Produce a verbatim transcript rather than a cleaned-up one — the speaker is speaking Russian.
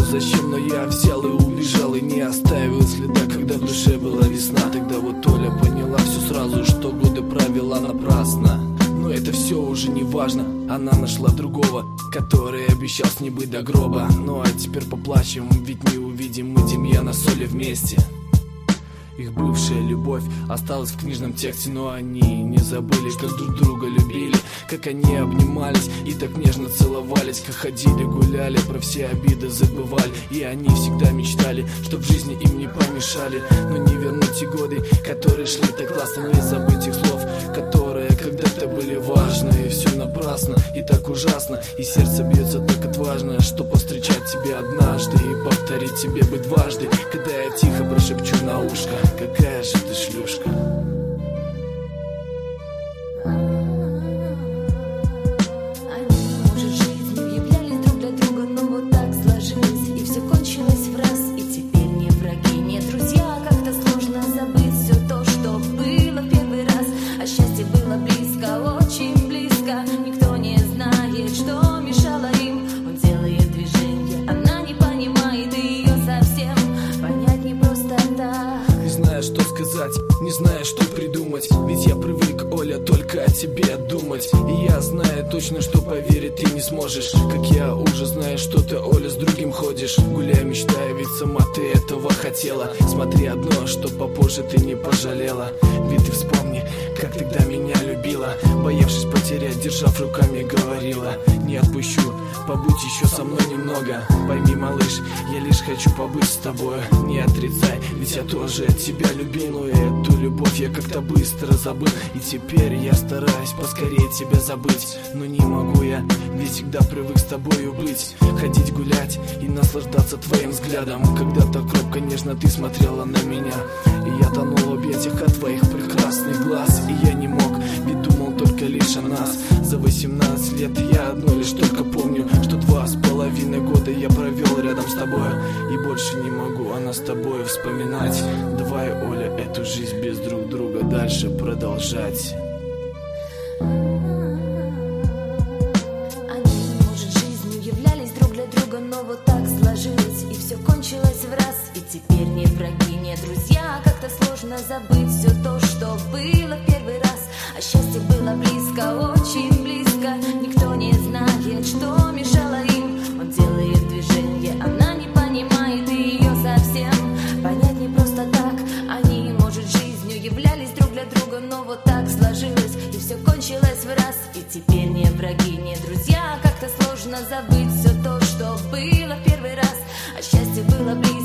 зачем, но я взял и убежал, и не оставил следа, когда в душе была весна. Тогда вот Оля поняла все сразу, что годы провела напрасно. Но это все уже не важно, она нашла другого, который обещал с ней быть до гроба. Ну а теперь поплачем, ведь не увидим мы Демьяна с Олей вместе. Их бывшая любовь осталась в книжном тексте, но они не забыли, как друг друга любили, как они обнимались и так нежно целовались, как ходили, гуляли, про все обиды забывали. И они всегда мечтали, чтоб в жизни им не помешали. Но не вернуть те годы, которые шли так классно, не забыть их слов, которые когда-то были важны. И все напрасно, и так ужасно, и сердце бьется так отважно, что повстречать тебя однажды и повторить тебе быть дважды, когда я тихо прошепчу на ушко: какая же ты шлюшка. Они, может, жизнью являлись друг для друга, но вот так сложилось, и все кончилось в раз. И теперь не враги, не друзья, как-то сложно забыть все то, что было в первый раз. А счастье было близко, очень близко. Никто не знает, что мешало им. Он делает движение, она не понимает ее совсем. Понять не просто так. Не знаю, что сказать, не знаю, что придумать, ведь я привык, Оля, только о тебе думать. И я знаю точно, что поверить ты не сможешь, как я уже знаю, что ты, Оля, с другим ходишь. Гуляй, мечтай, ведь сама ты этого хотела. Смотри одно, что попозже ты не пожалела. Ведь ты вспомни, как тогда меня любила, боявшись потерять, держав руками, говорила: не отпущу, побудь еще со мной немного. Пойми, малыш, я лишь хочу побыть с тобой. Не отрицай, ведь я тоже тебя любил, но эту любовь я как-то быстро забыл. И теперь я стараюсь поскорее тебя забыть, но не могу я, ведь всегда привык с тобою быть. Ходить гулять и наслаждаться твоим взглядом. Когда-то робко, нежно ты смотрела на меня, и я тонул в объятиях от твоих прекрасных глаз. И я не мог, ведь думал только лишь о нас. За восемнадцать лет я одно лишь только помню, что два с половиной года я провел рядом с тобой, и больше не могу она с тобой вспоминать. Давай, Оля, эту жизнь без друг друга дальше продолжать. Они, может, жизнью являлись друг для друга, но вот так сложилось, и все кончилось в раз. И теперь не враги, не друзья, как-то сложно забыть все то, что было в первый раз. А счастье было близко, очень близко. Никто не знает, что мешало им. Он делает движение, она не понимает ее совсем. Понять не просто так. Они, может, жизнью являлись друг для друга, но вот так сложилось, и все кончилось в раз. И теперь не враги, не друзья, как-то сложно забыть все то, что было в первый раз. А счастье было близко.